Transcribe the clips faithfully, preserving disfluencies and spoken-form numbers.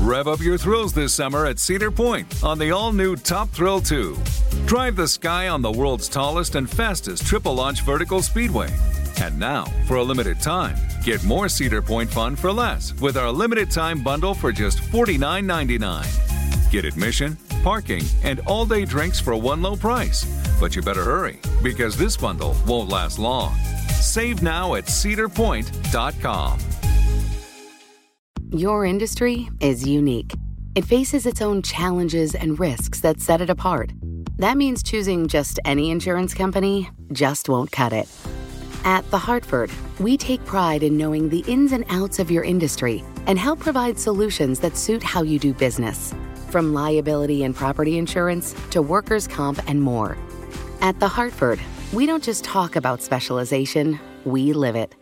Rev up your thrills this summer at Cedar Point on the all-new Top Thrill two. Drive the sky on the world's tallest and fastest triple-launch vertical speedway. And now, for a limited time, get more Cedar Point fun for less with our limited-time bundle for just forty-nine ninety-nine. Get admission, parking, and all-day drinks for one low price. But you better hurry, because this bundle won't last long. Save now at cedar point dot com. Your industry is unique. It faces its own challenges and risks that set it apart. That means choosing just any insurance company just won't cut it. At The Hartford, we take pride in knowing the ins and outs of your industry and help provide solutions that suit how you do business. From liability and property insurance to workers' comp and more. At The Hartford, we don't just talk about specialization, we live it.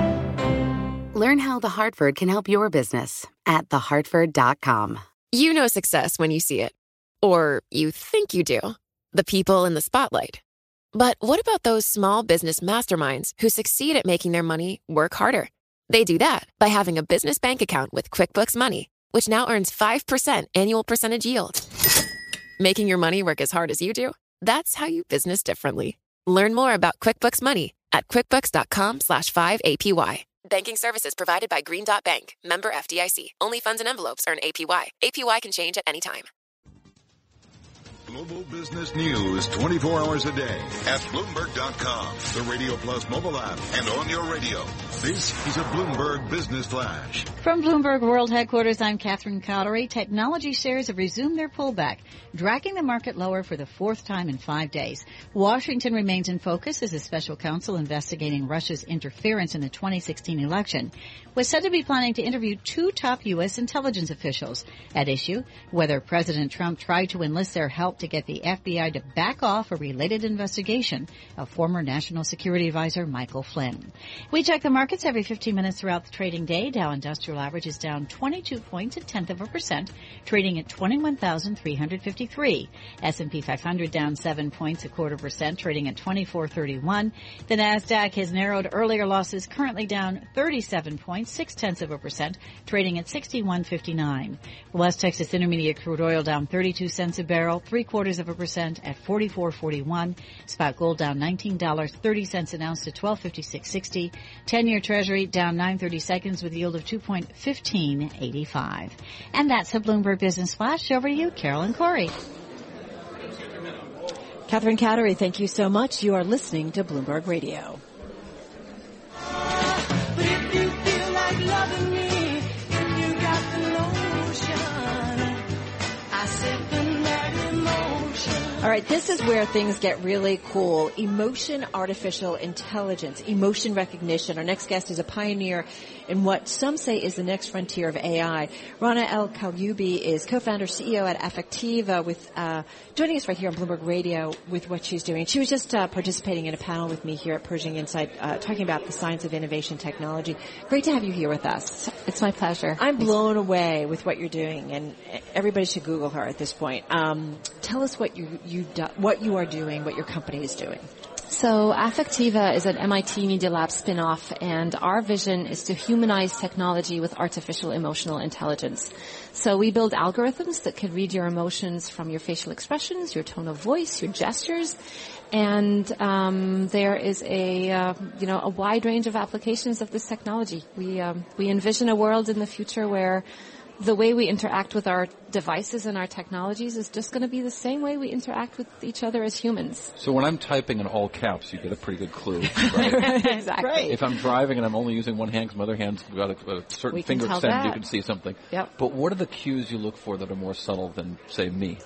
Learn how The Hartford can help your business at the hartford dot com. You know success when you see it. Or you think you do. The people in the spotlight. But what about those small business masterminds who succeed at making their money work harder? They do that by having a business bank account with QuickBooks Money, which now earns five percent annual percentage yield. Making your money work as hard as you do? That's how you business differently. Learn more about QuickBooks Money at quickbooks dot com slash five A P Y. Banking services provided by Green Dot Bank. Member F D I C. Only funds and envelopes earn A P Y. A P Y can change at any time. Global business news twenty-four hours a day at Bloomberg dot com, the Radio Plus mobile app, and on your radio. This is a Bloomberg Business Flash. From Bloomberg World Headquarters, I'm Catherine Cottery. Technology shares have resumed their pullback, dragging the market lower for the fourth time in five days. Washington remains in focus as a special counsel investigating Russia's interference in the twenty sixteen election was said to be planning to interview two top U S intelligence officials. At issue, whether President Trump tried to enlist their help to get the F B I to back off a related investigation of former National Security Advisor Michael Flynn. We check the markets every fifteen minutes throughout the trading day. Dow Industrial Average is down twenty-two points, a tenth of a percent, trading at twenty-one thousand three hundred fifty-three. S and P five hundred down seven points, a quarter percent, trading at twenty-four thirty-one. The Nasdaq has narrowed earlier losses, currently down thirty-seven points, six tenths of a percent, trading at sixty-one fifty-nine. West Texas Intermediate crude oil down thirty-two cents a barrel, three quarters of a percent at forty-four forty-one. Spot gold down nineteen dollars and thirty cents an ounce to twelve fifty-six sixty. ten-year Treasury down nine thirty-seconds with a yield of two point one five eight five. And that's the Bloomberg Business Flash. Over to you, Carolyn Corey. Catherine Cattery, thank you so much. You are listening to Bloomberg Radio. But if you feel like loving me, if you got the notion, I second that emotion. All right, this is where things get really cool. Emotion artificial intelligence, emotion recognition. Our next guest is a pioneer in what some say is the next frontier of A I. Rana El-Kalyoubi is co-founder, C E O at Affectiva, with uh joining us right here on Bloomberg Radio with what she's doing. She was just uh, participating in a panel with me here at Pershing Insight, uh, talking about the science of innovation technology. Great to have you here with us. It's my pleasure. I'm blown away with what you're doing, and everybody should Google her at this point. Um, tell us what you you do, what you are doing, what your company is doing. So Affectiva is an M I T Media Lab spin-off, and our vision is to humanize technology with artificial emotional intelligence. So we build algorithms that can read your emotions from your facial expressions, your tone of voice, your gestures, and um, there is a uh, you know a wide range of applications of this technology. We um, we envision a world in the future where the way we interact with our devices and our technologies is just going to be the same way we interact with each other as humans. So when I'm typing in all caps, you get a pretty good clue, right? Exactly. Right. If I'm driving and I'm only using one hand because my other hand's got a, a certain We can finger tell extent, that. you can see something. Yep. But what are the cues you look for that are more subtle than, say, me?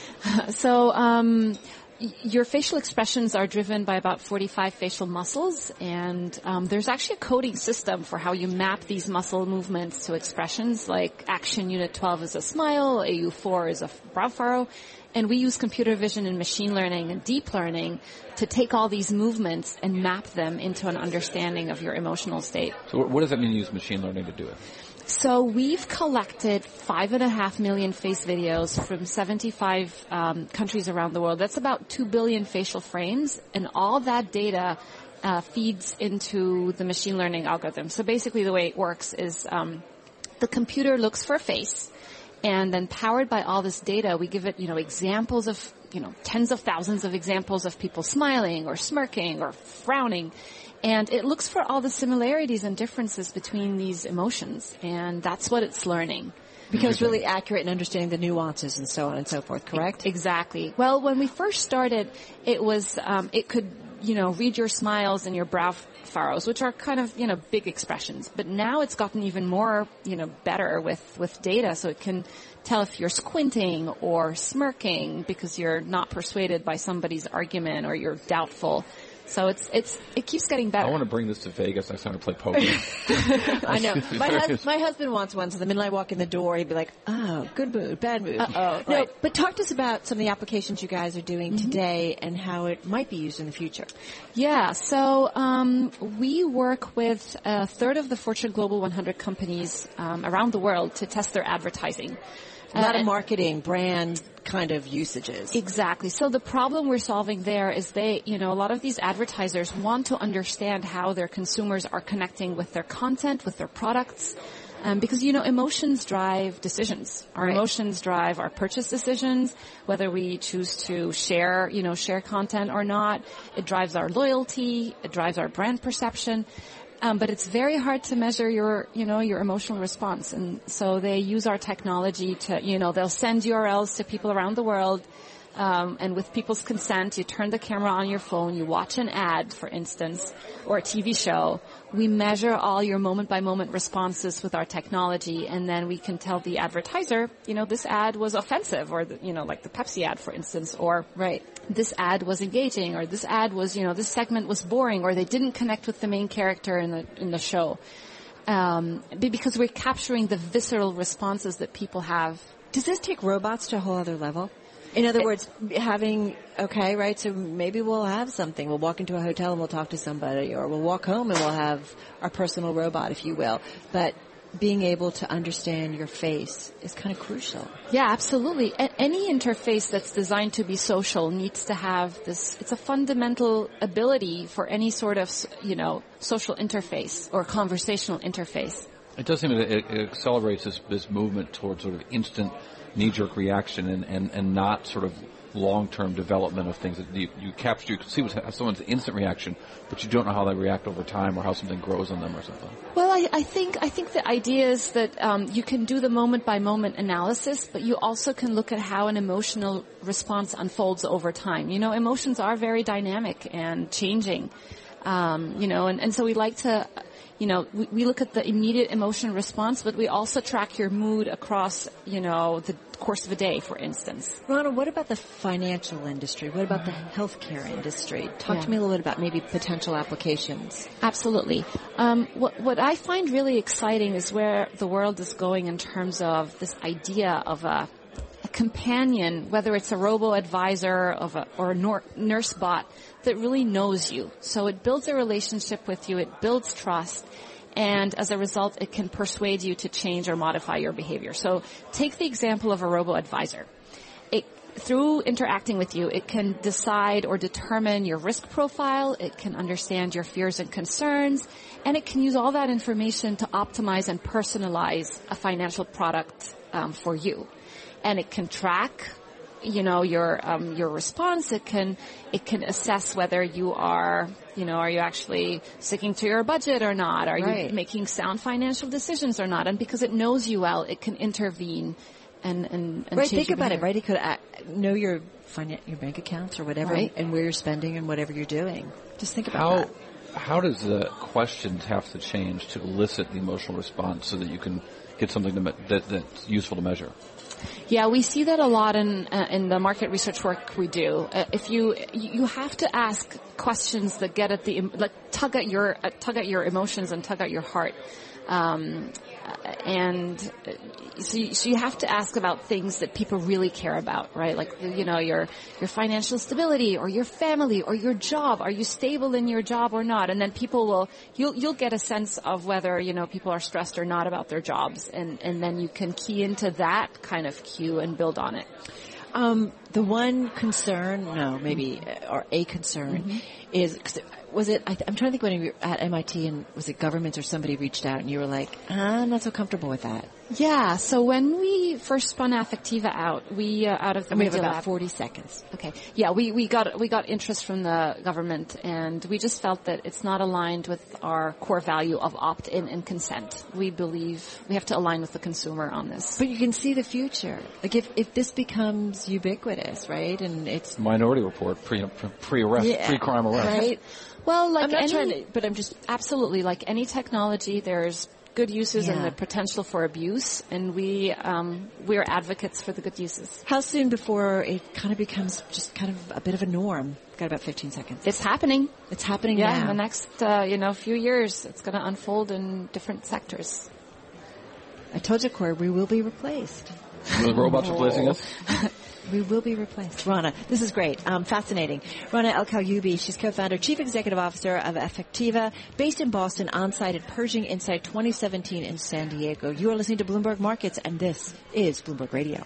So, um, your facial expressions are driven by about forty-five facial muscles, and um, there's actually a coding system for how you map these muscle movements to expressions, like Action Unit twelve is a smile, A U four is a brow furrow, and we use computer vision and machine learning and deep learning to take all these movements and map them into an understanding of your emotional state. So what does that mean, use machine learning to do it? So we've collected five and a half million face videos from seventy-five um, countries around the world. That's about two billion facial frames, and all that data uh, feeds into the machine learning algorithm. So basically the way it works is um, the computer looks for a face, And then powered by all this data, we give it, you know, examples of, you know, tens of thousands of examples of people smiling or smirking or frowning. And it looks for all the similarities and differences between these emotions. And that's what it's learning. Becomes really accurate in understanding the nuances and so on and so forth, correct? Exactly. Well, when we first started, it was, um, it could, you know, read your smiles and your brow furrows, which are kind of, you know, big expressions. But now it's gotten even more, you know, better with, with data. So it can tell if you're squinting or smirking because you're not persuaded by somebody's argument or you're doubtful. So it's, it's, it keeps getting better. I want to bring this to Vegas next time I play poker. I know. My, hus- my husband wants one, so the minute I walk in the door, he'd be like, oh, good mood, bad mood. Uh-oh. No, Right. but talk to us about some of the applications you guys are doing Mm-hmm. today and how it might be used in the future. Yeah, so um, we work with a third of the Fortune Global one hundred companies um, around the world to test their advertising. A lot Uh, of marketing, brand kind of usages. Exactly. So the problem we're solving there is they, you know, a lot of these advertisers want to understand how their consumers are connecting with their content, with their products. Um, because, you know, emotions drive decisions. Our Right. emotions drive our purchase decisions, whether we choose to share, you know, share content or not. It drives our loyalty. It drives our brand perception. Um, but it's very hard to measure your, you know, your emotional response. And so they use our technology to, you know, they'll send U R Ls to people around the world. Um, and with people's consent, you turn the camera on your phone, you watch an ad, for instance, or a T V show. We measure all your moment-by-moment responses with our technology, and then we can tell the advertiser, you know, this ad was offensive, or, the, you know, like the Pepsi ad, for instance, or Right. this ad was engaging, or this ad was, you know, this segment was boring, or they didn't connect with the main character in the in the show. Um, be- because we're capturing the visceral responses that people have. Does this take robots to a whole other level? In other words, having, okay, right, so maybe we'll have something. We'll walk into a hotel and we'll talk to somebody, or we'll walk home and we'll have our personal robot, if you will. But being able to understand your face is kind of crucial. Yeah, absolutely. A- any interface that's designed to be social needs to have this, it's a fundamental ability for any sort of, you know, social interface or conversational interface. It does seem that it, it accelerates this, this movement towards sort of instant knee-jerk reaction and, and, and not sort of long-term development of things. That you, you capture, you can see what's someone's instant reaction, but you don't know how they react over time or how something grows on them or something. Well, I, I think I think the idea is that um, you can do the moment-by-moment analysis, but you also can look at how an emotional response unfolds over time. You know, emotions are very dynamic and changing. Um, you know, and, and so we like to, you know, we, we look at the immediate emotion response, but we also track your mood across, you know, the course of a day, for instance. Rana, what about the financial industry? What about the healthcare industry? Talk Yeah. to me a little bit about maybe potential applications. Absolutely. Um, what, what I find really exciting is where the world is going in terms of this idea of a, a companion, whether it's a robo-advisor of a, or a nor- nurse bot that really knows you. So it builds a relationship with you, it builds trust, and as a result, it can persuade you to change or modify your behavior. So take the example of a robo-advisor. It, through interacting with you, it can decide or determine your risk profile, it can understand your fears and concerns, and it can use all that information to optimize and personalize a financial product um, for you. And it can track, you know, your um, your response. It can it can assess whether you are, you know, are you actually sticking to your budget or not? Are Right. you making sound financial decisions or not? And because it knows you well, it can intervene and and, and Right, change think your about it, behavior. right? It could act, know your finan- your bank accounts or whatever, Right. and where you're spending and whatever you're doing. Just think about How that. how does the questions have to change to elicit the emotional response so that you can get something to me- that, that's useful to measure? Yeah, we see that a lot in uh, in the market research work we do. Uh, if you you have to ask questions that get at the like tug at your uh, tug at your emotions and tug at your heart, um, and uh, so you, so you have to ask about things that people really care about, right? Like you know your your financial stability or your family or your job. Are you stable in your job or not? And then people will you'll you'll get a sense of whether you know people are stressed or not about their jobs, and and then you can key into that kind of cue and build on it. Um, the one concern, no, maybe, uh, or a concern, Mm-hmm. is, cause it, was it, I th- I'm trying to think when you were at M I T and was it government or somebody reached out and you were like, ah, I'm not so comfortable with that. Yeah, so when we first spun Affectiva out, we uh, out of the and we have Media about Lab, forty seconds. Okay. Yeah, we, we got we got interest from the government, and we just felt that it's not aligned with our core value of opt-in and consent. We believe we have to align with the consumer on this. But you can see the future. Like if, if this becomes ubiquitous, right? And it's Minority Report, pre pre-arrest, Yeah, pre-crime arrest. right? Well, like I'm not any, trying to, but I'm just absolutely, like any technology, there's good uses and Yeah. the potential for abuse, and we um, we're advocates for the good uses. How soon before it kind of becomes just kind of a bit of a norm? Got about fifteen seconds. It's happening. It's happening Yeah, now. in the next uh, you know few years, it's going to unfold in different sectors. I told you, Corey, we will be replaced. The robots replacing us? We will be replaced. Rana, this is great. Um, fascinating. Rana El-Kalyoubi, she's co-founder, chief executive officer of Affectiva, based in Boston, on-site at Pershing Insight twenty seventeen in San Diego. You are listening to Bloomberg Markets, and this is Bloomberg Radio.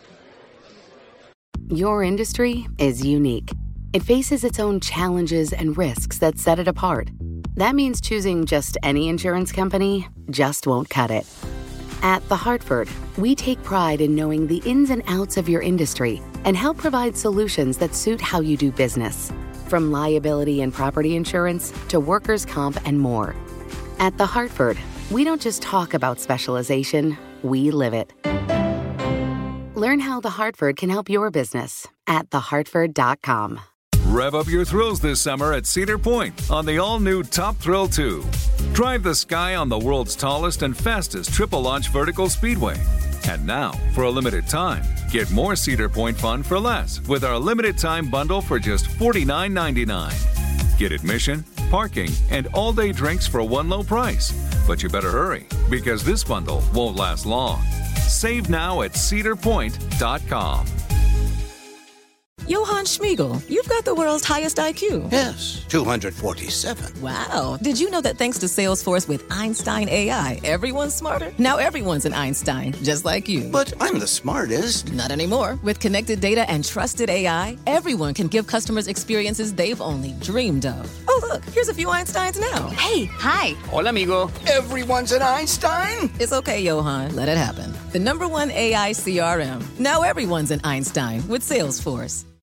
Your industry is unique. It faces its own challenges and risks that set it apart. That means choosing just any insurance company just won't cut it. At The Hartford, we take pride in knowing the ins and outs of your industry and help provide solutions that suit how you do business, from liability and property insurance to workers' comp and more. At The Hartford, we don't just talk about specialization, we live it. Learn how The Hartford can help your business at the hartford dot com. Rev up your thrills this summer at Cedar Point on the all-new Top Thrill two. Drive the sky on the world's tallest and fastest triple-launch vertical speedway. And now, for a limited time, get more Cedar Point fun for less with our limited-time bundle for just forty-nine ninety-nine. Get admission, parking, and all-day drinks for one low price. But you better hurry, because this bundle won't last long. Save now at cedar point dot com. Johann Schmiegel, you've got the world's highest I Q. Yes, two hundred forty-seven. Wow. Did you know that thanks to Salesforce with Einstein A I, everyone's smarter? Now everyone's an Einstein, just like you. But I'm the smartest. Not anymore. With connected data and trusted A I, everyone can give customers experiences they've only dreamed of. Oh, look, here's a few Einsteins now. Hey, hi. Hola, amigo. Everyone's an Einstein? It's okay, Johann. Let it happen. The number one A I C R M. Now everyone's an Einstein with Salesforce.